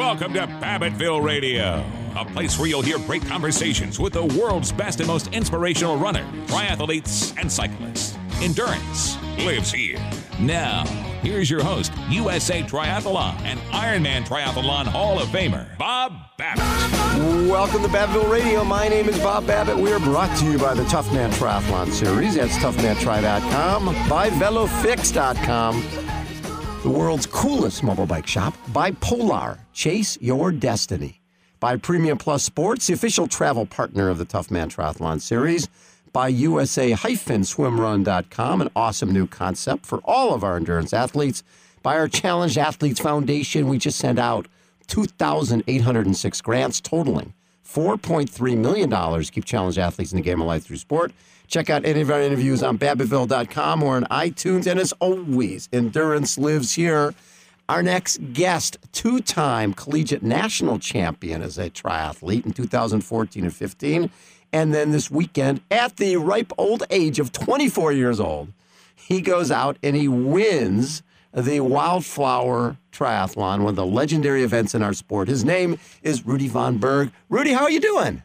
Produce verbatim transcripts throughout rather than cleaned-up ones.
Welcome to Babbittville Radio, a place where you'll hear great conversations with the world's best and most inspirational runners, triathletes, and cyclists. Endurance lives here. Now, here's your host, U S A Triathlon and Ironman Triathlon Hall of Famer, Bob Babbitt. Welcome to Babbittville Radio. My name is Bob Babbitt. We are brought to you by the Toughman Triathlon Series. That's tough man tri dot com, by velofix dot com, the world's coolest mobile bike shop, by Polar, chase your destiny, by Premium Plus Sports, the official travel partner of the Toughman Triathlon Series, by U S A swim run dot com, an awesome new concept for all of our endurance athletes, by our Challenged Athletes Foundation. We just sent out two thousand eight hundred six grants totaling four point three million dollars to keep challenged athletes in the game of life through sport. Check out any of our interviews on Babbittville dot com or on iTunes. And as always, endurance lives here. Our next guest, two-time collegiate national champion as a triathlete in two thousand fourteen and fifteen. And then this weekend, at the ripe old age of twenty-four years old, he goes out and he wins the Wildflower Triathlon, one of the legendary events in our sport. His name is Rudy Von Berg. Rudy, how are you doing?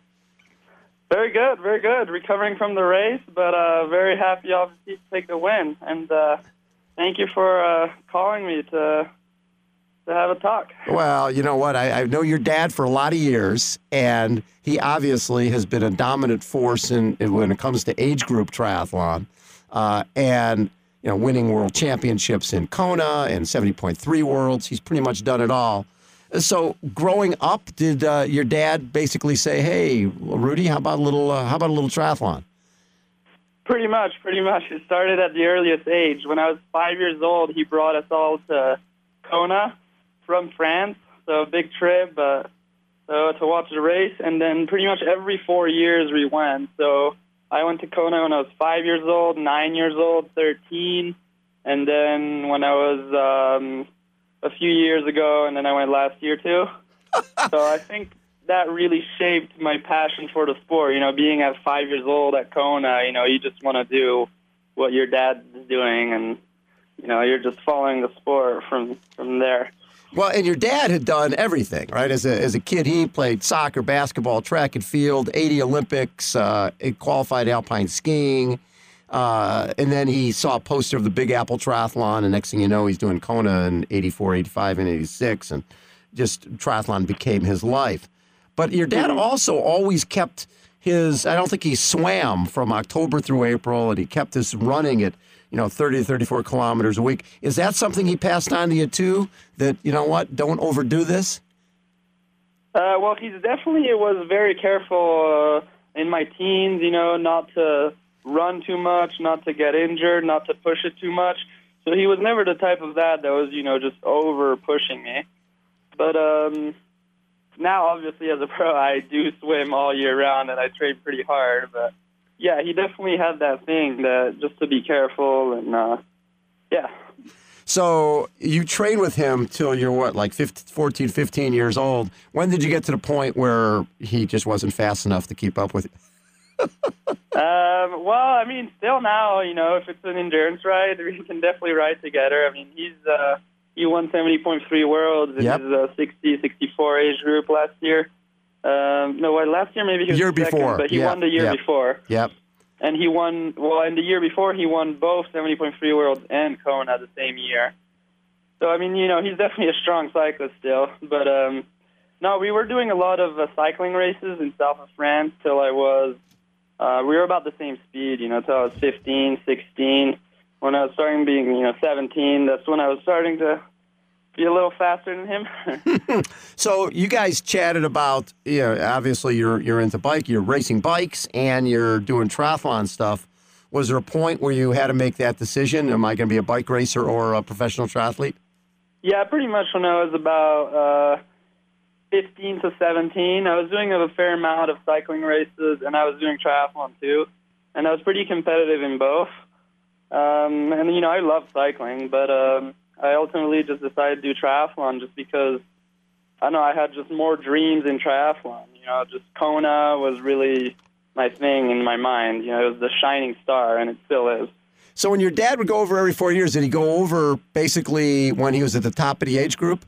Very good, very good. Recovering from the race, but uh, very happy, obviously, to take the win. And uh, thank you for uh, calling me to to have a talk. Well, you know what? I, I know your dad for a lot of years, and he obviously has been a dominant force in, in when it comes to age group triathlon, uh, and you know, winning world championships in Kona and seventy point three worlds. He's pretty much done it all. So, growing up, did uh, your dad basically say, "Hey, Rudy, how about a little? Uh, how about a little triathlon?" Pretty much, pretty much. It started at the earliest age. When I was five years old, he brought us all to Kona from France, so a big trip uh, so to watch the race. And then pretty much every four years we went. So I went to Kona when I was five years old, nine years old, thirteen, and then when I was um, a few years ago, and then I went last year too. So I think that really shaped my passion for the sport. You know, being at five years old at Kona, you know, you just want to do what your dad is doing, and you know, you're just following the sport from from there. Well, and your dad had done everything, right? As a as a kid, he played soccer, basketball, track and field, eighty Olympics, uh, qualified alpine skiing, uh, and then he saw a poster of the Big Apple Triathlon, and next thing you know, he's doing Kona in eighty-four, eighty-five, and eighty-six, and just triathlon became his life. But your dad also always kept his, I don't think he swam from October through April, and he kept his running at, you know, thirty to thirty-four kilometers a week. Is that something he passed on to you, too? That, you know what, don't overdo this? Uh, well, he's definitely was very careful uh, in my teens, you know, not to run too much, not to get injured, not to push it too much. So he was never the type of dad that was, you know, just over pushing me. But um, now, obviously, as a pro, I do swim all year round, and I train pretty hard, but yeah, he definitely had that thing that just to be careful, and uh, yeah. So you trained with him till you're what, like fifteen, fourteen, fifteen years old. When did you get to the point where he just wasn't fast enough to keep up with you? um, well, I mean, still now, you know, if it's an endurance ride, we can definitely ride together. I mean, he's uh, he won seventy point three worlds in yep. his uh, sixty, sixty-four age group last year. Um, no, what, last year maybe he was year second, before. but he yep. won the year yep. before. Yep. And he won, well, in the year before, he won both seventy point three worlds and Kona the same year. So, I mean, you know, he's definitely a strong cyclist still. But, um, no, we were doing a lot of uh, cycling races in south of France till I was, uh, we were about the same speed, you know, till I was fifteen, sixteen. When I was starting being, you know, seventeen, that's when I was starting to be a little faster than him. So you guys chatted about, you know, obviously you're you're into bike, you're racing bikes, and you're doing triathlon stuff. Was there a point where you had to make that decision? Am I going to be a bike racer or a professional triathlete? Yeah, pretty much when I was about uh, fifteen to seventeen. I was doing a fair amount of cycling races, and I was doing triathlon too. And I was pretty competitive in both. Um, and, you know, I love cycling, but Um, I ultimately just decided to do triathlon just because, I don't know, I had just more dreams in triathlon. You know, just Kona was really my thing in my mind. You know, it was the shining star, and it still is. So when your dad would go over every four years, did he go over basically when he was at the top of the age group?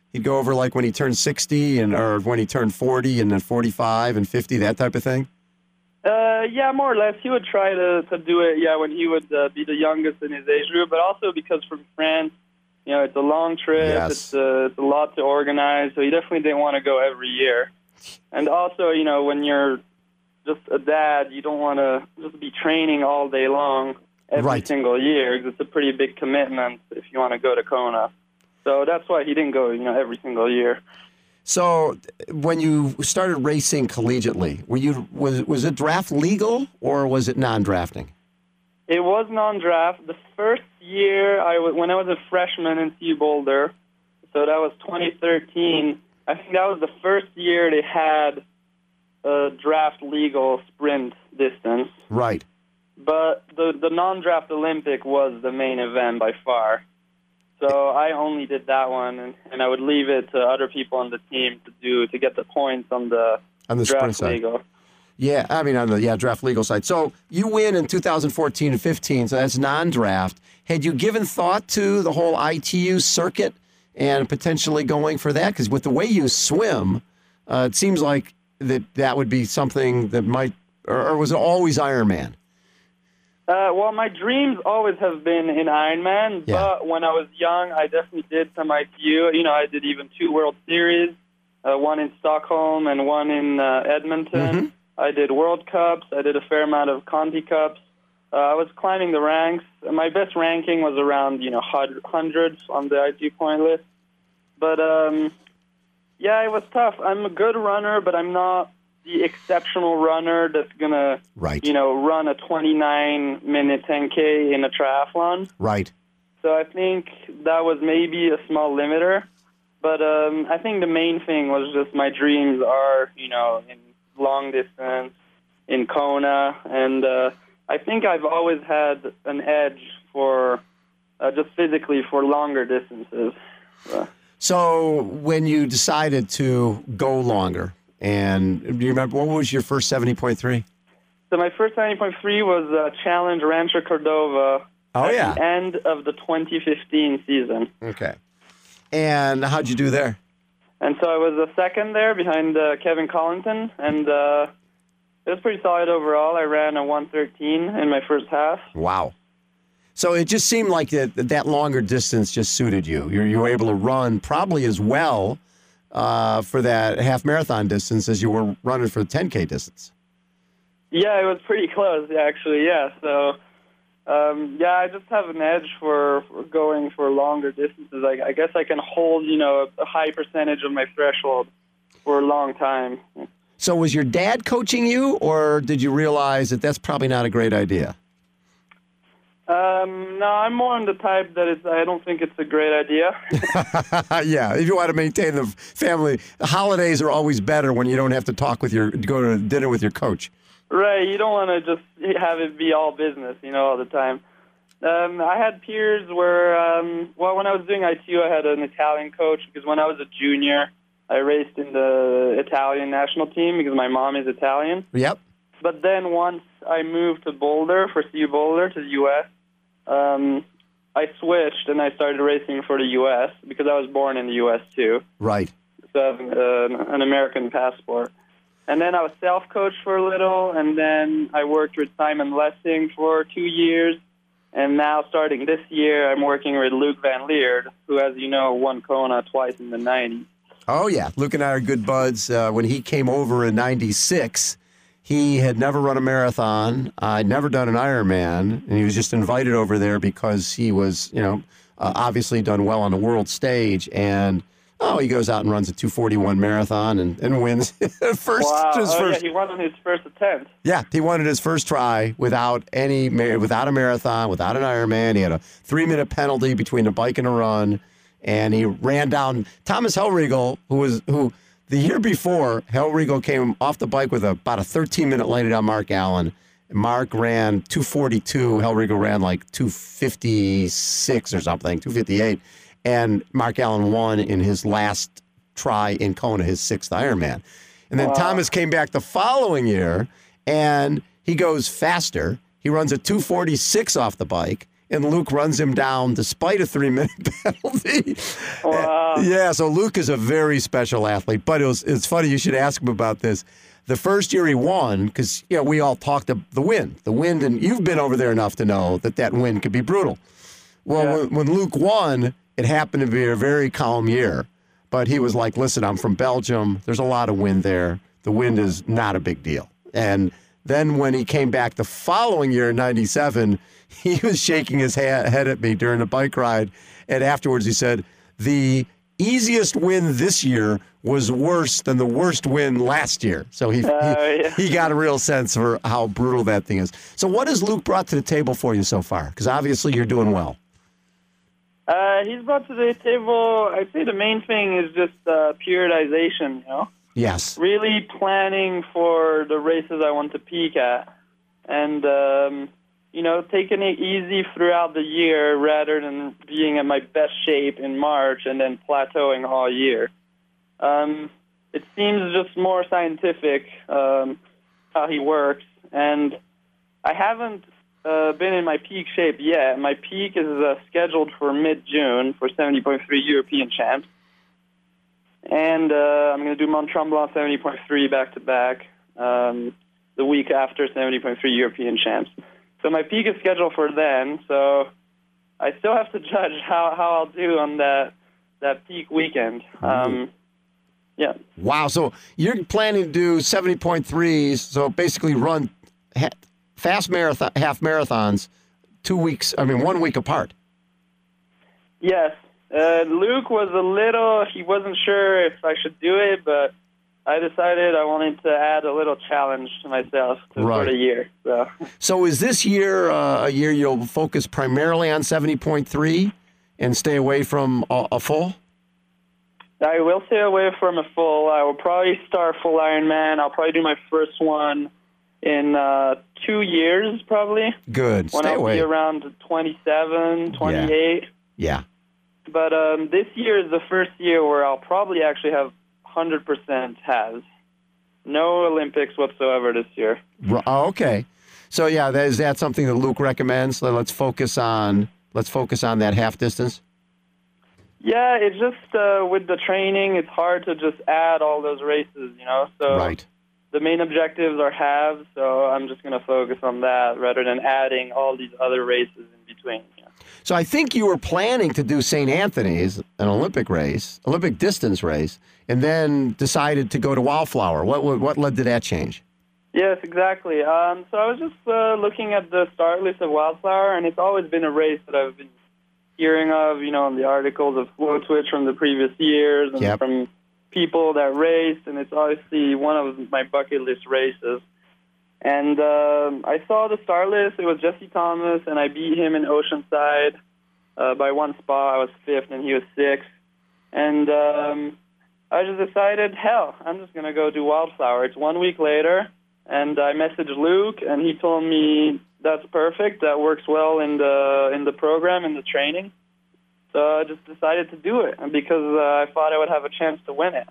He'd go over like when he turned sixty and or when he turned forty and then forty-five and fifty, that type of thing? Uh, yeah, more or less. He would try to, to do it, yeah, when he would uh, be the youngest in his age group, but also because from France, you know, it's a long trip, Yes. it's, uh, it's a lot to organize, so he definitely didn't want to go every year. And also, you know, when you're just a dad, you don't want to just be training all day long every Right. single year, because it's a pretty big commitment if you want to go to Kona. So that's why he didn't go, you know, every single year. So when you started racing collegiately, were you was was it draft legal or was it non-drafting? It was non-draft. The first year, I was, when I was a freshman in C Boulder, so that was twenty thirteen, I think that was the first year they had a draft legal sprint distance. Right. But the, the non-draft Olympic was the main event by far. So I only did that one, and, and I would leave it to other people on the team to do to get the points on the, On the sprint draft side. legal. Yeah, I mean on the yeah draft legal side. So you win in two thousand fourteen and fifteen, so that's non-draft. Had you given thought to the whole I T U circuit and potentially going for that? Because with the way you swim, uh, it seems like that that would be something that might, or, or was it always Ironman? Uh, well, my dreams always have been in Ironman, Yeah. but when I was young, I definitely did some I T U. You know, I did even two World Series, uh, one in Stockholm and one in uh, Edmonton. Mhm. I did World Cups. I did a fair amount of Conti Cups. Uh, I was climbing the ranks. My best ranking was around, you know, hundreds on the I T U point list. But, um, yeah, it was tough. I'm a good runner, but I'm not the exceptional runner that's going to, Right. you know, run a twenty-nine minute ten K in a triathlon. Right. So I think that was maybe a small limiter. But um, I think the main thing was just my dreams are, you know, in long distance, in Kona. And uh, I think I've always had an edge for uh, just physically for longer distances. So. So when you decided to go longer, and do you remember what was your first seventy point three? So my first ninety point three was uh, Challenge Rancho Cordova Oh, at yeah. the end of the twenty fifteen season. Okay. And how'd you do there? And so I was a second there behind uh, Kevin Collington, and uh, it was pretty solid overall. I ran a one thirteen in my first half. Wow. So it just seemed like that that longer distance just suited you. You you were able to run probably as well uh, for that half marathon distance as you were running for the ten K distance. Yeah, it was pretty close, actually, yeah. So, um, yeah, I just have an edge for, for going for longer distances. I, I guess I can hold, you know, a, a high percentage of my threshold for a long time. So was your dad coaching you, or did you realize that that's probably not a great idea? Um, no, I'm more on the type that it's, I don't think it's a great idea. Yeah, if you want to maintain the family, the holidays are always better when you don't have to talk with your, go to dinner with your coach. Right, you don't want to just have it be all business, you know, all the time. Um, I had peers where, um, well, when I was doing I T U, I had an Italian coach because when I was a junior, I raced in the Italian national team because my mom is Italian. Yep. But then once I moved to Boulder, for C U Boulder, to the U S, um, I switched and I started racing for the U S because I was born in the U S too. Right. So I have uh, an American passport. And then I was self-coached for a little, and then I worked with Simon Lessing for two years. And now, starting this year, I'm working with Luke Van Leerd, who, as you know, won Kona twice in the nineties. Oh, yeah. Luke and I are good buds. Uh, when he came over in ninety-six, he had never run a marathon. I'd never done an Ironman, and he was just invited over there because he was, you know, uh, obviously done well on the world stage. And, oh, he goes out and runs a two forty-one marathon and, and wins first. Wow! His Oh, first. yeah, he won on his first attempt. Yeah, he won it his first try without any, without a marathon, without an Ironman. He had a three-minute penalty between a bike and a run, and he ran down Thomas Hellriegel, who was who the year before. Hellriegel came off the bike with a, about a thirteen-minute lead on Mark Allen. Mark ran two forty-two. Hellriegel ran like two fifty-six or something, two fifty-eight. And Mark Allen won in his last try in Kona, his sixth Ironman. And then Wow. Thomas came back the following year, and he goes faster. He runs a two forty-six off the bike, and Luke runs him down despite a three-minute penalty. Wow. Yeah, so Luke is a very special athlete. But it was it's funny you should ask him about this. The first year he won, because you know we all talked of the wind, the wind, and you've been over there enough to know that that wind could be brutal. Well, Yeah. when, when Luke won, it happened to be a very calm year. But he was like, listen, I'm from Belgium. There's a lot of wind there. The wind is not a big deal. And then when he came back the following year in ninety-seven, he was shaking his ha- head at me during the bike ride. And afterwards he said, the easiest win this year was worse than the worst win last year. So he, Uh, he, yeah. he got a real sense for how brutal that thing is. So what has Luke brought to the table for you so far? Because obviously you're doing well. Uh, he's brought to the table, I'd say the main thing is just uh, periodization, you know? Yes. Really planning for the races I want to peak at. And, um, you know, taking it easy throughout the year rather than being at my best shape in March and then plateauing all year. Um, it seems just more scientific um, how he works. And I haven't uh, been in my peak shape yet. My peak is uh, scheduled for mid-June for seventy point three European champs. And uh, I'm going to do Mont Tremblant seventy point three back-to-back um, the week after seventy point three European champs. So my peak is scheduled for then, so I still have to judge how, how I'll do on that that peak weekend. Um, yeah. Wow. So you're planning to do seventy point threes, so basically run ha- fast marathon, half marathons two weeks, I mean, one week apart. Yes. Uh, Luke was a little, he wasn't sure if I should do it, but I decided I wanted to add a little challenge to myself to Right. for the year. So. So is this year uh, a year you'll focus primarily on seventy point three and stay away from a, a full? I will stay away from a full. I will probably start full Ironman. I'll probably do my first one in uh, two years, probably. Good. When Stay I'll away. be around twenty-seven, twenty-eight. Yeah. But um, this year is the first year where I'll probably actually have one hundred percent halves. No Olympics whatsoever this year. R- Oh, okay. So yeah, that, is that something that Luke recommends? So let's focus on let's focus on that half distance. Yeah, it's just uh, with the training, it's hard to just add all those races, you know. So Right. the main objectives are halves, so I'm just going to focus on that rather than adding all these other races in between. Yeah. So I think you were planning to do Saint Anthony's, an Olympic race, Olympic distance race, and then decided to go to Wildflower. What what, what led to that change? Yes, exactly. Um, so I was just uh, looking at the start list of Wildflower, and it's always been a race that I've been hearing of, you know, in the articles of Flow Twitch from the previous years and Yep. from people that raced, and it's obviously one of my bucket list races. And um, I saw the start list. It was Jesse Thomas, and I beat him in Oceanside uh, by one spot. I was fifth, and he was sixth. And um, I just decided, hell, I'm just going to go do Wildflower. It's one week later, and I messaged Luke, and he told me that's perfect. That works well in the in the program, in the training. So I just decided to do it because uh, I thought I would have a chance to win it.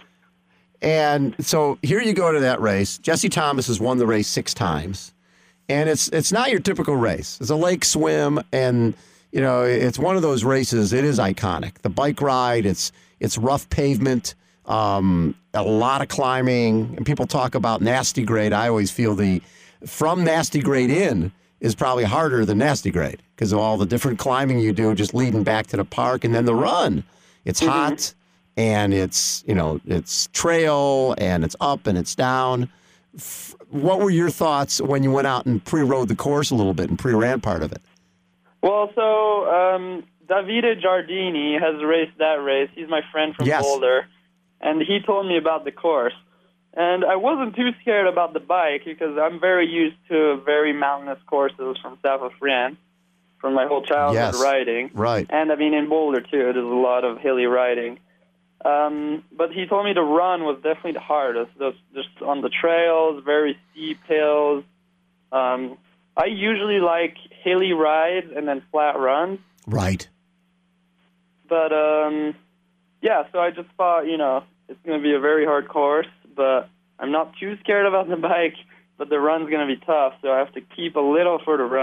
And so here you go to that race. Jesse Thomas has won the race six times, and it's it's not your typical race. It's a lake swim, and you know it's one of those races. It is iconic. The bike ride. It's it's rough pavement, um, a lot of climbing, and people talk about nasty grade. I always feel the from nasty grade in is probably harder than nasty grade because of all the different climbing you do, just leading back to the park, and then the run. It's Mm-hmm. hot. And it's, you know, it's trail and it's up and it's down. F- what were your thoughts when you went out and pre-rode the course a little bit and pre-ran part of it? Well, so um, Davide Giardini has raced that race. He's my friend from Yes. Boulder, and he told me about the course. And I wasn't too scared about the bike because I'm very used to very mountainous courses from south of France from my whole childhood Yes. riding. Right. And I mean, in Boulder, too, there's a lot of hilly riding. Um, but he told me the run was definitely the hardest. Just, just on the trails, very steep hills. Um, I usually like hilly rides and then flat runs. Right. But, um, yeah, so I just thought, you know, it's going to be a very hard course, but I'm not too scared about the bike, but the run's going to be tough, so I have to keep a little for the run.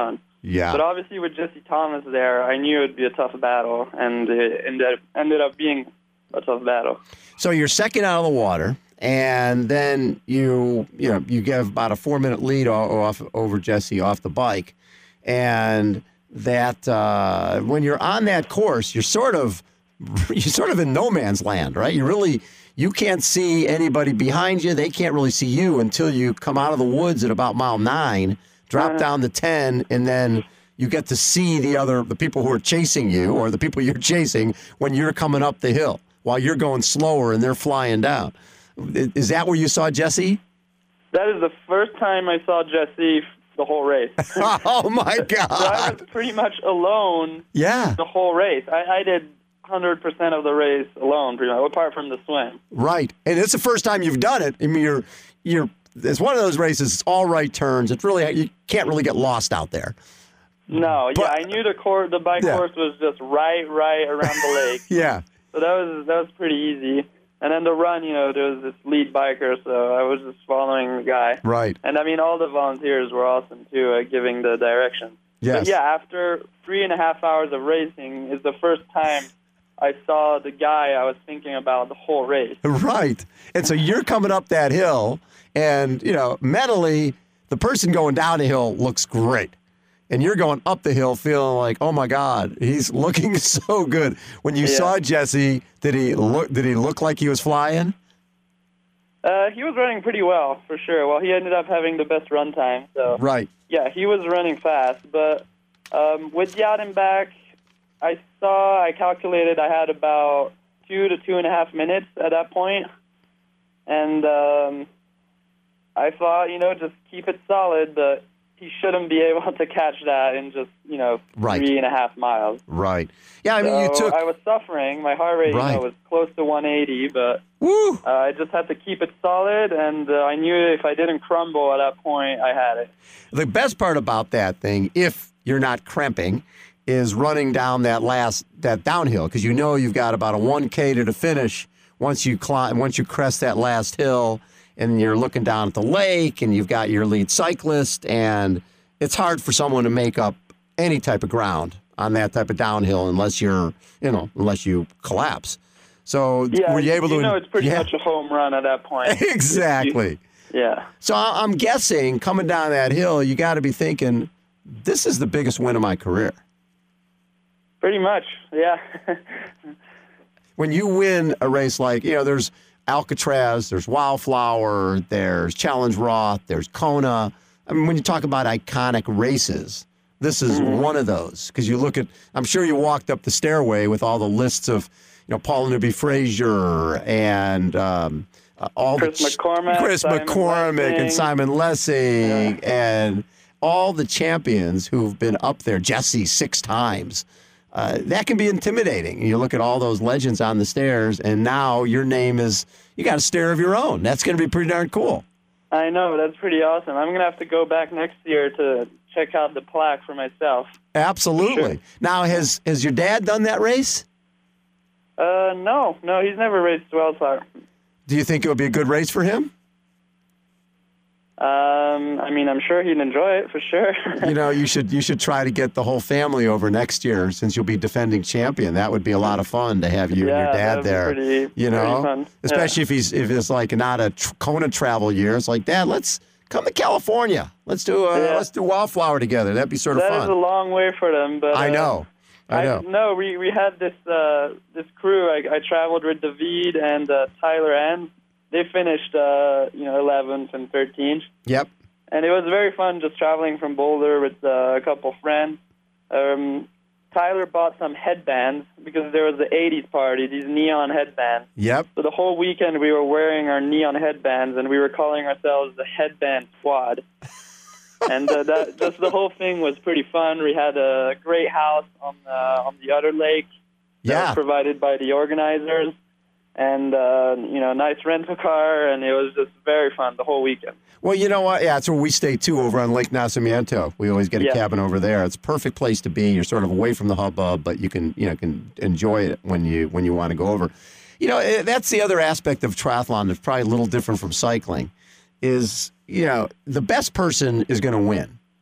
Yeah. But obviously with Jesse Thomas there, I knew it would be a tough battle, and it ended, ended up being a tough battle. So you're second out of the water, and then you you know you give about a four minute lead off over Jesse off the bike, and that uh, when you're on that course, you're sort of you're sort of in no man's land, right? You really you can't see anybody behind you. They can't really see you until you come out of the woods at about mile nine, drop Uh-huh. down to ten, and then you get to see the other the people who are chasing you or the people you're chasing when you're coming up the hill while you're going slower and they're flying down. Is that where you saw Jesse? That is the first time I saw Jesse the whole race. Oh, my So I God. was pretty much alone Yeah, the whole race. I, I did one hundred percent of the race alone, pretty much, apart from the swim. right. And it's the first time you've done it. I mean, you're, you're, it's one of those races, it's all right turns. It's really, you can't really get lost out there. No, But- yeah, I knew the course, the bike Yeah. course was just right, right around the lake. Yeah. So that was that was pretty easy. And then the run, you know, there was this lead biker, so I was just following the guy. Right. And I mean, all the volunteers were awesome too, uh, giving the directions. Yes. But yeah, after three and a half hours of racing, is the first time I saw the guy I was thinking about the whole race. Right. And so you're coming up that hill, and, you know, mentally, the person going down the hill looks great. And you're going up the hill feeling like, oh, my God, he's looking so good. When you Yeah. saw Jesse, did he look Did he look like he was flying? Uh, he was running pretty well, for sure. Well, he ended up having the best run time. So Right. yeah, he was running fast. But um, with the out and back, I saw, I calculated I had about two to two and a half minutes at that point. And um, I thought, you know, just keep it solid, but he shouldn't be able to catch that in just, you know, Right. three and a half miles. Right. Yeah, I mean, you So took. I was suffering. My heart rate, Right. you know, was close to one eighty, but Woo! uh, I just had to keep it solid, and uh, I knew if I didn't crumble at that point, I had it. The best part about that thing, if you're not cramping, is running down that last that downhill, because you know you've got about a one K to the finish once you climb once you crest that last hill, and you're looking down at the lake, and you've got your lead cyclist, and it's hard for someone to make up any type of ground on that type of downhill unless you're you know unless you collapse. So Yeah, were you able you to? know it's pretty yeah. much a home run at that point. Exactly. Yeah. So I- I'm guessing coming down that hill, you got to be thinking, this is the biggest win of my career. Pretty much, yeah. When you win a race like, you know, there's Alcatraz, there's Wildflower, there's Challenge Roth, there's Kona. I mean, when you talk about iconic races, this is Mm-hmm. one of those. Because you look at, I'm sure you walked up the stairway with all the lists of, you know, Paul Newby Frazier and um, uh, all Chris the ch- McCormick, Chris Simon McCormick, Lessing. and Simon Lessing, and all the champions who've been up there. Jesse six times. Uh, that can be intimidating. You look at all those legends on the stairs, and now your name is, you got a stair of your own. That's going to be pretty darn cool. I know, that's pretty awesome. I'm going to have to go back next year to check out the plaque for myself. Absolutely. Sure. Now, has has your dad done that race? Uh, no, no, he's never raced Wildflower. Do you think it would be a good race for him? Um, I mean, I'm sure he'd enjoy it for sure. You know, you should you should try to get the whole family over next year since you'll be defending champion. That would be a lot of fun to have you Yeah, and your dad that'd be there. pretty- you know, pretty fun. especially if he's if it's like not a tr- Kona travel year. It's like, Dad, let's come to California. Let's do uh, Yeah. let's do Wildflower together. That'd be sort of That fun. is a long way for them, but I uh, know. I know. no, we we had this uh, this crew. I, I traveled with David and uh, Tyler Ann. They finished, uh, you know, eleventh and thirteenth, Yep. and it was very fun just traveling from Boulder with uh, a couple friends. Um, Tyler bought some headbands because there was the eighties party. These neon headbands. Yep. So the whole weekend we were wearing our neon headbands, and we were calling ourselves the Headband Squad. And uh, that just the whole thing was pretty fun. We had a great house on the on the other lake that Yeah. was provided by the organizers, and uh, you know, nice rental car, and it was just very fun the whole weekend. Well, you know what? Yeah, that's where we stay too, over on Lake Nacimiento. We always get a Yeah. cabin over there. It's a perfect place to be. You're sort of away from the hubbub, but you can, you know, can enjoy it when you when you want to go over. You know, eh, that's the other aspect of triathlon that's probably a little different from cycling. Is, you know, the best person is going to win.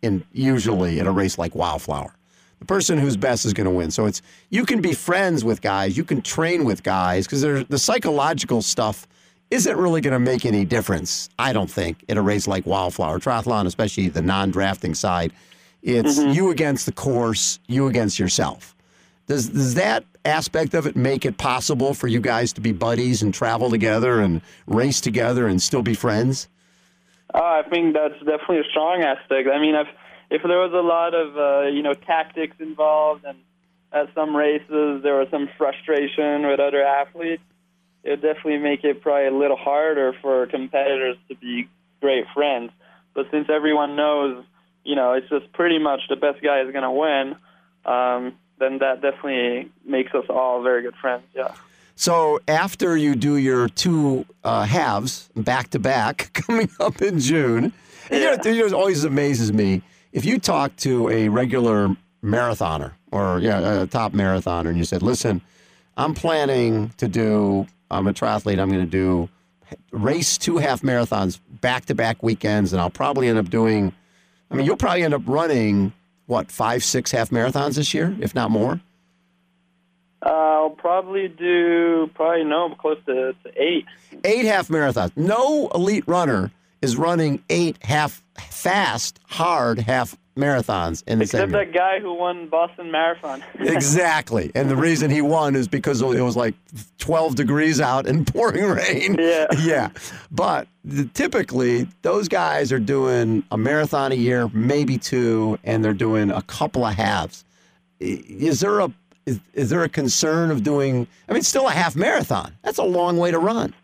in usually at a race like Wildflower. The person who's best is going to win. So it's you can be friends with guys, you can train with guys, because the psychological stuff isn't really going to make any difference, I don't think, at a race like Wildflower. Triathlon, especially the non-drafting side, it's mm-hmm. you against the course, you against yourself. Does does that aspect of it make it possible for you guys to be buddies and travel together and race together and still be friends? Uh, I think that's definitely a strong aspect. I mean, if if there was a lot of uh, you know tactics involved, and at some races there was some frustration with other athletes, it would definitely make it probably a little harder for competitors to be great friends. But since everyone knows, you know, it's just pretty much the best guy is going to win, um, then that definitely makes us all very good friends, yeah. So after you do your two uh, halves back-to-back coming up in June, and yeah. you know, it always amazes me, if you talk to a regular marathoner or yeah, a top marathoner and you said, listen, I'm planning to do, I'm a triathlete, I'm going to do race two half marathons back-to-back weekends, and I'll probably end up doing, I mean, you'll probably end up running, what, five, six half marathons this year, if not more? Uh, I'll probably do, probably, no, close to, to eight. Eight half marathons. No elite runner is running eight half fast, hard half marathons in the Except same year. that guy who won Boston Marathon. Exactly. And the reason he won is because it was like twelve degrees out and pouring rain. Yeah. Yeah. But the, typically, those guys are doing a marathon a year, maybe two, and they're doing a couple of halves. Is there a is, is there a concern of doing, I mean, it's still a half marathon. That's a long way to run.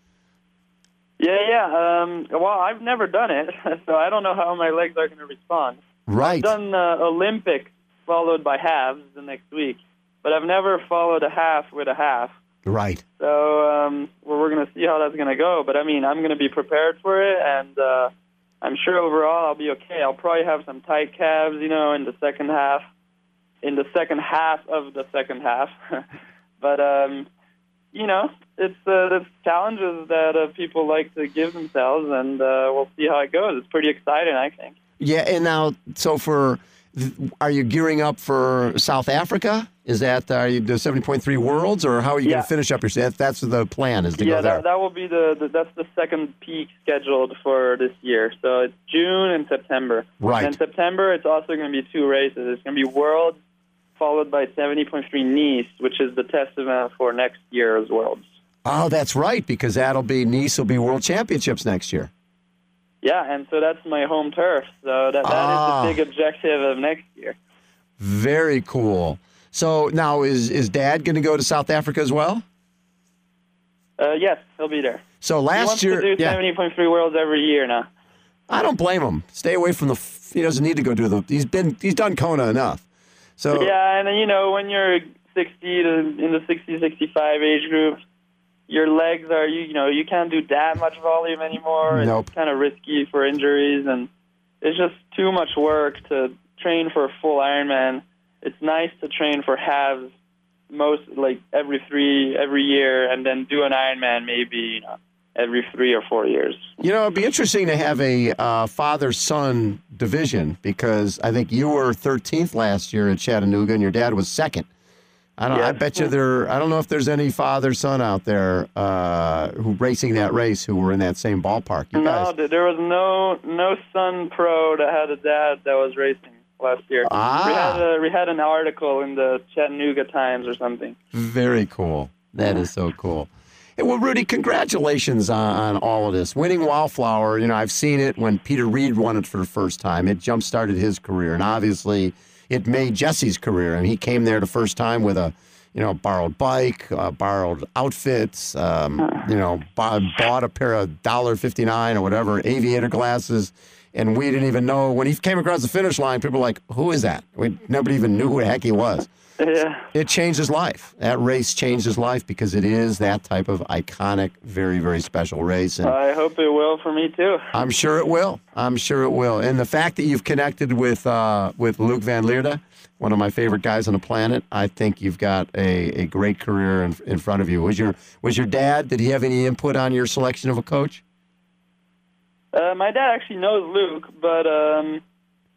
Yeah, yeah. Um, well, I've never done it, so I don't know how my legs are going to respond. Right. I've done uh, Olympics followed by halves the next week, but I've never followed a half with a half. Right. So um, well, we're going to see how that's going to go. But, I mean, I'm going to be prepared for it, and uh, I'm sure overall I'll be okay. I'll probably have some tight calves, you know, in the second half, in the second half of the second half. But, um, you know, it's uh, the challenges that uh, people like to give themselves, and uh, we'll see how it goes. It's pretty exciting, I think. Yeah, and now, so for, are you gearing up for South Africa? Is that, are you the seventy point three Worlds, or how are you yeah. going to finish up your, that, that's the plan, is to yeah, go there? Yeah, that, that will be the, the, that's the second peak scheduled for this year. So it's June and September. Right. And in September, it's also going to be two races. It's going to be Worlds, followed by seventy point three Nice, which is the test event for next year's Worlds. Oh, that's right, because that'll be, Nice will be World Championships next year. Yeah, and so that's my home turf. So that, that ah. is the big objective of next year. Very cool. So now, is is Dad going to go to South Africa as well? Uh, yes, he'll be there. So last he wants year, to do yeah. seventy point three Worlds every year now. I don't blame him. Stay away from the. He doesn't need to go do the. He's been. He's done Kona enough. So yeah, and then, you know, when you're sixty to in the sixty sixty-five age group, your legs are, you, you know, you can't do that much volume anymore. Nope. It's kind of risky for injuries, and it's just too much work to train for a full Ironman. It's nice to train for halves most, like, every three, every year, and then do an Ironman maybe, you know, every three or four years. You know, it'd be interesting to have a uh, father-son division, because I think you were thirteenth last year at Chattanooga, and your dad was second. I don't. Yes. I bet you there. I don't know if there's any father-son out there uh, who racing that race who were in that same ballpark. You no, guys. There was no no son pro that had a dad that was racing last year. Ah. We had a, we had an article in the Chattanooga Times or something. Very cool. That is so cool. Hey, well, Rudy, congratulations on, on all of this. Winning Wildflower, you know, I've seen it when Peter Reed won it for the first time. It jump-started his career, and obviously it made Jesse's career. I mean, he came there the first time with a, you know, borrowed bike, uh, borrowed outfits, um, you know, bought, bought a pair of one dollar fifty-nine or whatever, aviator glasses, and we didn't even know. When he came across the finish line, people were like, who is that? We, nobody even knew who the heck he was. Yeah. It changed his life. That race changed his life because it is that type of iconic, very, very special race. And I hope it will for me, too. I'm sure it will. I'm sure it will. And the fact that you've connected with uh, with Luc Van Lierde, one of my favorite guys on the planet, I think you've got a, a great career in, in front of you. Was your was your dad, did he have any input on your selection of a coach? Uh, my dad actually knows Luc, but um,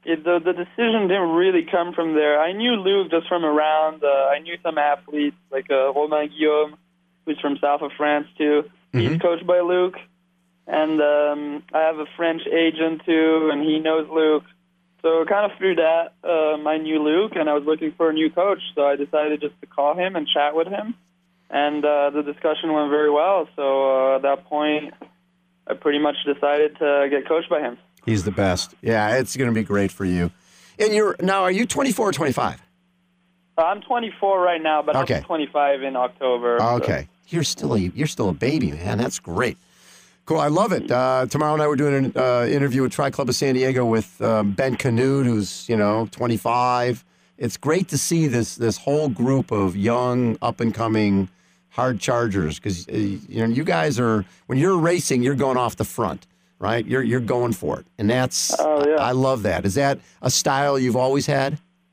it, the the decision didn't really come from there. I knew Luke just from around. Uh, I knew some athletes like uh, Romain Guillaume, who's from south of France too. Mm-hmm. He's coached by Luke, and um, I have a French agent too, and he knows Luke. So kind of through that, um, I knew Luke, and I was looking for a new coach. So I decided just to call him and chat with him, and uh, the discussion went very well. So uh, at that point, I pretty much decided to get coached by him. He's the best. Yeah, it's going to be great for you. And you're now, are you twenty-four or twenty-five? Uh, I'm twenty-four right now, but okay. I'm twenty-five in October. Okay, so. you're still a you're still a baby, man. That's great. Cool, I love it. Uh, tomorrow night we're doing an uh, interview with Tri Club of San Diego with um, Ben Canute, who's, you know, twenty-five. It's great to see this this whole group of young, up-and-coming hard chargers because, uh, you know, you guys are, when you're racing, you're going off the front, right? You're you're going for it, and that's, oh, yeah. I, I love that. Is that a style you've always had?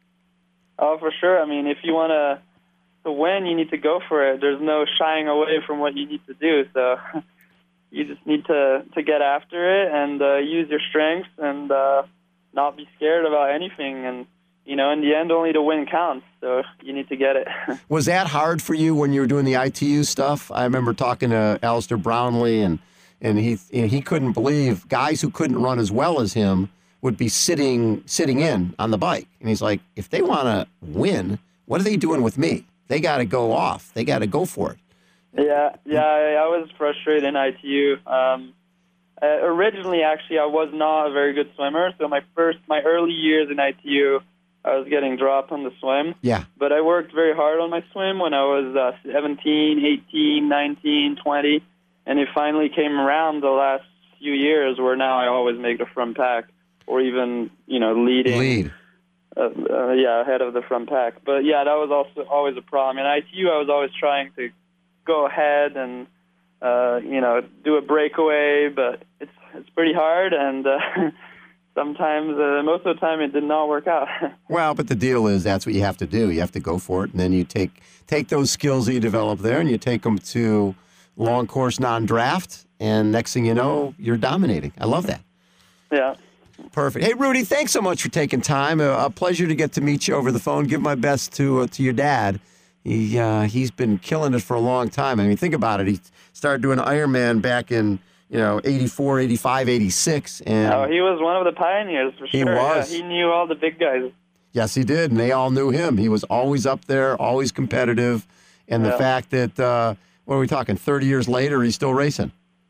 Oh, for sure. I mean, if you want to to win, you need to go for it. There's no shying away from what you need to do, so... You just need to, to get after it and uh, use your strengths and uh, not be scared about anything. And, you know, in the end, only the win counts. So you need to get it. Was that hard for you when you were doing the I T U stuff? I remember talking to Alistair Brownlee, and, and he and he couldn't believe guys who couldn't run as well as him would be sitting sitting in on the bike. And he's like, if they want to win, what are they doing with me? They got to go off. They got to go for it. Yeah, yeah, I, I was frustrated in I T U. Um, uh, originally, actually, I was not a very good swimmer. So my first, my early years in I T U, I was getting dropped on the swim. Yeah. But I worked very hard on my swim when I was uh, seventeen, eighteen, nineteen, twenty, and it finally came around the last few years where now I always make the front pack or even, you know, leading. Lead. Uh, uh, yeah, ahead of the front pack. But yeah, that was also always a problem. In I T U, I was always trying to go ahead and, uh, you know, do a breakaway, but it's it's pretty hard, and uh, sometimes, uh, most of the time, it did not work out. Well, but the deal is that's what you have to do. You have to go for it, and then you take take those skills that you develop there, and you take them to long course non-draft, and next thing you know, you're dominating. I love that. Yeah. Perfect. Hey, Rudy, thanks so much for taking time. A, a pleasure to get to meet you over the phone. Give my best to uh, to your dad. He, uh, he's been killing it for a long time. I mean, think about it. He started doing Ironman back in, you know, eighty-four, eighty-five, eighty-six. And oh, he was one of the pioneers, for sure. He was. Yeah, he knew all the big guys. Yes, he did, and they all knew him. He was always up there, always competitive. And the yeah. fact that, uh, what are we talking, thirty years later, he's still racing.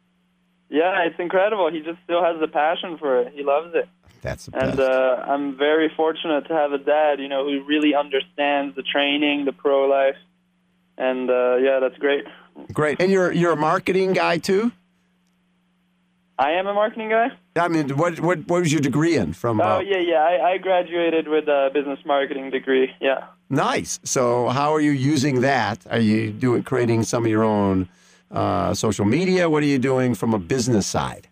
Yeah, it's incredible. He just still has the passion for it. He loves it. That's the best. And uh, I'm very fortunate to have a dad, you know, who really understands the training, the pro life. And, uh, yeah, that's great. Great. And you're you're a marketing guy, too? I am a marketing guy? I mean, what what, what was your degree in? From? Oh, uh, yeah, yeah. I, I graduated with a business marketing degree, yeah. Nice. So how are you using that? Are you doing creating some of your own uh, social media? What are you doing from a business side?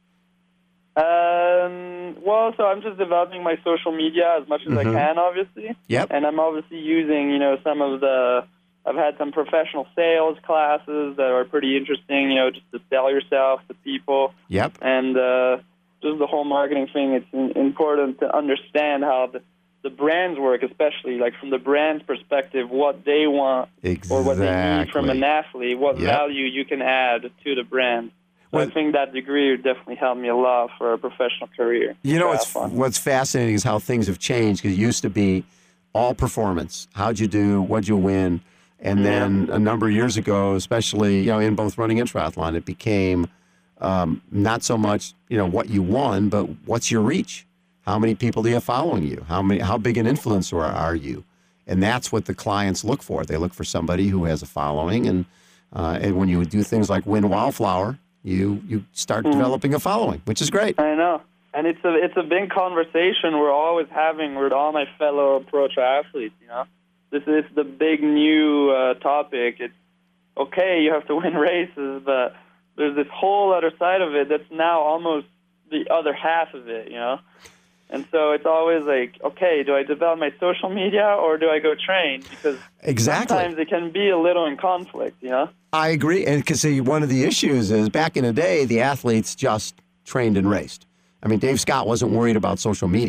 Um, well, so I'm just developing my social media as much as mm-hmm. I can, obviously. Yep. And I'm obviously using, you know, some of the, I've had some professional sales classes that are pretty interesting, you know, just to sell yourself to people. Yep. And uh, just the whole marketing thing, it's important to understand how the, the brands work, especially, like from the brand's perspective, what they want exactly. or what they need from an athlete, what yep. value you can add to the brand. So Well, I think that degree would definitely helped me a lot for a professional career. You know, what's, what's fascinating is how things have changed, because it used to be all performance. How'd you do? What'd you win? And then yeah. a number of years ago, especially, you know, in both running and triathlon, it became um, not so much, you know, what you won, but what's your reach? How many people do you have following you? How many? How big an influencer are you? And that's what the clients look for. They look for somebody who has a following. And, uh, and when you do things like win Wildflower, you you start mm. developing a following, which is great. I know. And it's a it's a big conversation we're always having with all my fellow pro triathletes, you know. This is the big new uh, topic. It's, okay, you have to win races, but there's this whole other side of it that's now almost the other half of it, you know. And so it's always like, okay, do I develop my social media or do I go train? Because exactly. sometimes it can be a little in conflict, you know. I agree. And because one of the issues is back in the day, the athletes just trained and raced. I mean, Dave Scott wasn't worried about social media.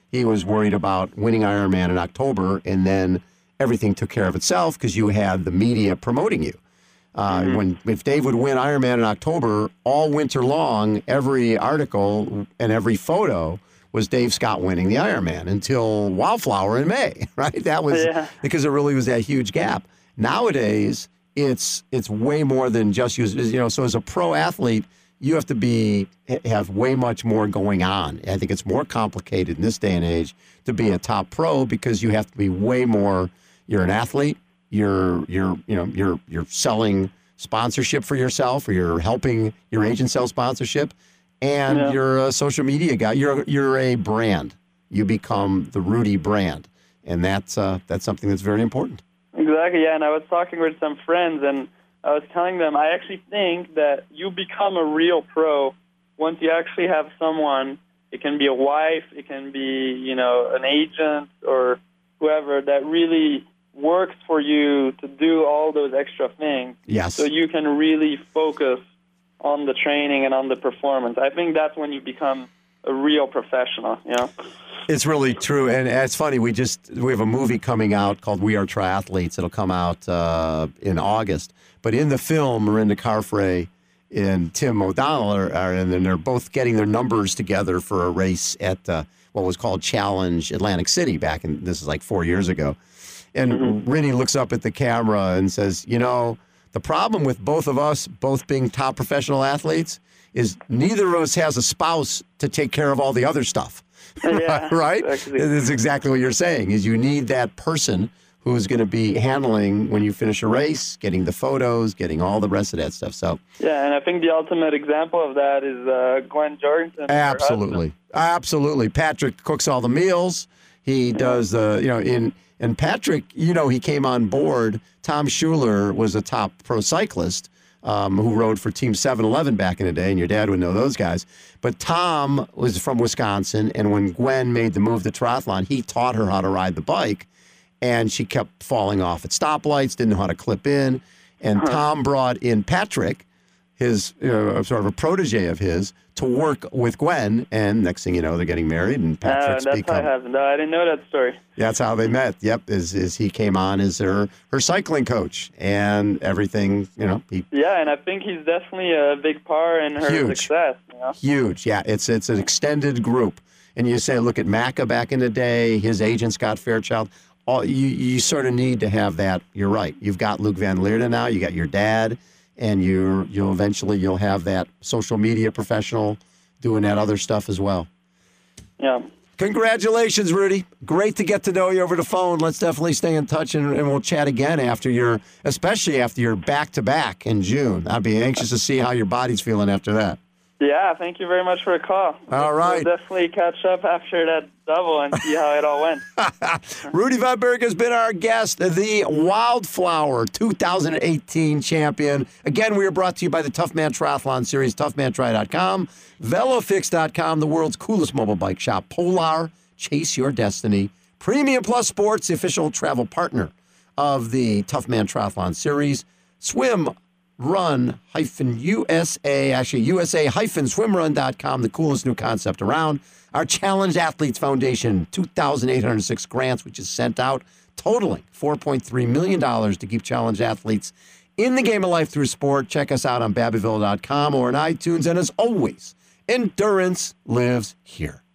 He was worried about winning Ironman in October, and then everything took care of itself because you had the media promoting you. Uh, mm-hmm. When if Dave would win Ironman in October, all winter long, every article and every photo was Dave Scott winning the Ironman until Wildflower in May, right? That was yeah. because it really was that huge gap. Nowadays, it's it's way more than just you. You know, so as a pro athlete, you have to be have way much more going on. I think it's more complicated in this day and age to be a top pro because you have to be way more. You're an athlete. You're you're you know you're you're selling sponsorship for yourself, or you're helping your agent sell sponsorship, and yeah. you're a social media guy. You're you're a brand. You become the Rudy brand, and that's uh, that's something that's very important. Exactly. Yeah, and I was talking with some friends, and I was telling them I actually think that you become a real pro once you actually have someone. It can be a wife, it can be you know an agent or whoever that really works for you to do all those extra things. Yes. So you can really focus on the training and on the performance. I think that's when you become a real professional, you know? It's really true. And it's funny, we just, we have a movie coming out called We Are Triathletes. It'll come out uh, in August. But in the film, Miranda Carfrae and Tim O'Donnell are, are and they're both getting their numbers together for a race at uh, what was called Challenge Atlantic City back in, this is like four years ago. And mm-hmm. Rinny looks up at the camera and says, you know, the problem with both of us, both being top professional athletes, is neither of us has a spouse to take care of all the other stuff. Yeah, right? Exactly. That's exactly what you're saying, is you need that person who's going to be handling when you finish a race, getting the photos, getting all the rest of that stuff. So yeah, and I think the ultimate example of that is uh, Gwen Jorgensen. Absolutely. Absolutely. Patrick cooks all the meals. He does the, uh, you know, in... And Patrick, you know, he came on board. Tom Schuler was a top pro cyclist um, who rode for Team seven eleven back in the day, and your dad would know those guys. But Tom was from Wisconsin, and when Gwen made the move to triathlon, he taught her how to ride the bike, and she kept falling off at stoplights, didn't know how to clip in. And Tom brought in Patrick, his you know, sort of a protege of his, to work with Gwen, and next thing you know, they're getting married, and Patrick's uh, that's become... how it happened. No, I didn't know that story. That's how they met. Yep, is is he came on as her her cycling coach, and everything, you know. He, yeah, and I think he's definitely a big part in her huge, success. You know? Huge, yeah. It's it's an extended group, and you say, look at Macca back in the day. His agent Scott Fairchild. All you you sort of need to have that. You're right. You've got Luke Van Leerden now. You got your dad. And you you'll eventually you'll have that social media professional doing that other stuff as well. Yeah. Congratulations, Rudy. Great to get to know you over the phone. Let's definitely stay in touch, and, and we'll chat again after your, especially after your back-to-back in June. I'd be anxious to see how your body's feeling after that. Yeah, thank you very much for the call. All right. We'll definitely catch up after that double and see how it all went. Rudy Vibberg has been our guest, the Wildflower two thousand eighteen champion. Again, we are brought to you by the Tough Man Triathlon Series, tough man tri dot com, velofix dot com, the world's coolest mobile bike shop, Polar, Chase Your Destiny, Premium Plus Sports, the official travel partner of the Tough Man Triathlon Series, Swim Run hyphen U S A, actually U S A hyphen swimrun dot com, the coolest new concept around. Our Challenge Athletes Foundation, two thousand eight hundred six grants, which is sent out, totaling four point three million dollars to keep Challenge athletes in the game of life through sport. Check us out on Babbyville dot com or on iTunes. And as always, endurance lives here.